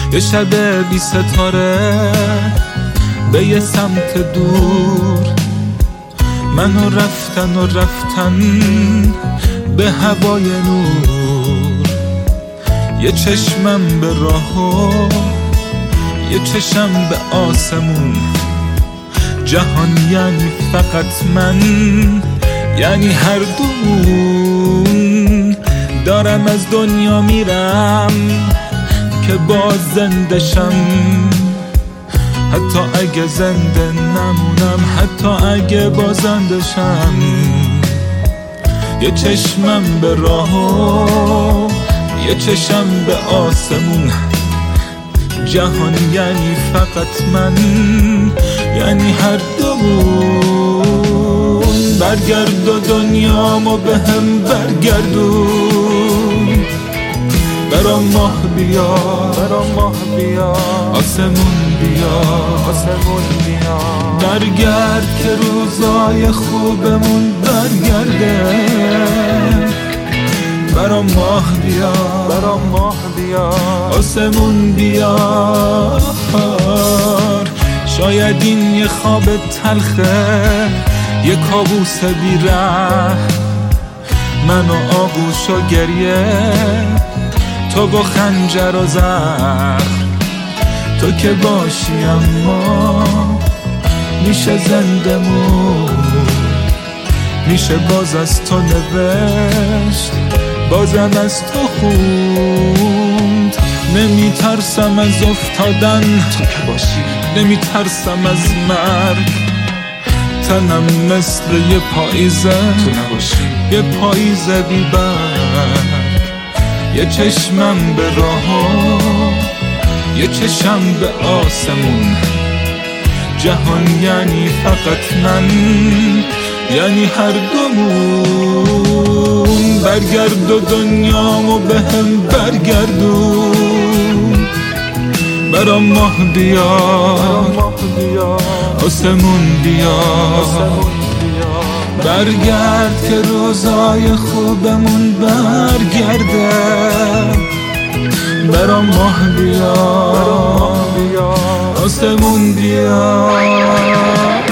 یه شب بی ستاره به یه سمت دور، منو رفتن به هوای نور. یه چشمم به راه و یه چشم به آسمون، جهان یعنی فقط من، یعنی هر دومون. دارم از دنیا میرم که باز زنده شم، حتی اگه زنده نمونم، حتی اگه بازنده شم. یه چشمم به راه و یه چشم به آسمون، جهان یعنی فقط من، یعنی هر دومون. برگرد و دنیامو به هم برگردون، برام ماه بیا، آسمون بیا، برگرد که روزای خوبمون برگرده. برام ماه بیا، آسمون بیا. شاید این یه خواب تلخه، یه کابوس بی‌ره، من و آغوش و گریه، تو با خنجر و زخم. تو که باشی اما میشه زنده مون، میشه باز از تو نوشت، بازم از تو خوند. نمیترسم از افتادن، تو که باشی نمیترسم از مرگ. تنم مثل یه پاییزه، تو نباشی یه پاییزه بی برگ. یه چشمم به راه و یه چشم به آسمون، جهان یعنی فقط من، یعنی هر دومون. برگرد و دنیامو به هم برگردون، برام ماه بیا، آسمون بیا. برگرد که روزای خوبمون برگرده. برام ماه بیا، آسمون بیا.